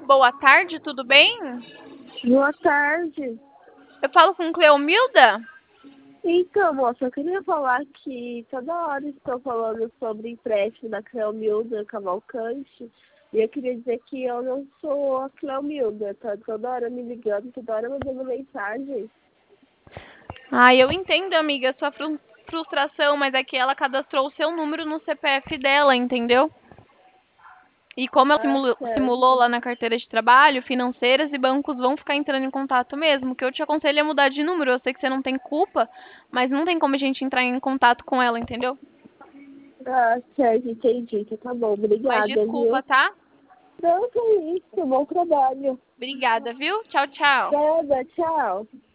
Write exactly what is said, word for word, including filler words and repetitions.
boa tarde, tudo bem? Boa tarde. Eu falo com Cleomilda? Então, moça, eu queria falar que toda hora estou falando sobre empréstimo da Cleomilda Cavalcante. E eu queria dizer que eu não sou a Cleomilda, tá toda hora me ligando, toda hora mandando mensagem. Ah, eu entendo, amiga, a sua fru- frustração, mas é que ela cadastrou o seu número no C P F dela, entendeu? E como ela Ah, simulou, simulou certo. lá na carteira de trabalho, financeiras e bancos vão ficar entrando em contato mesmo. O que eu te aconselho é mudar de número. Eu sei que você não tem culpa, mas não tem como a gente entrar em contato com ela, entendeu? Ah, certo, entendi. Então tá bom, Mas obrigada, desculpa, viu? tá? Não, que isso, bom trabalho. Obrigada, viu? Tchau, tchau. Nada, tchau.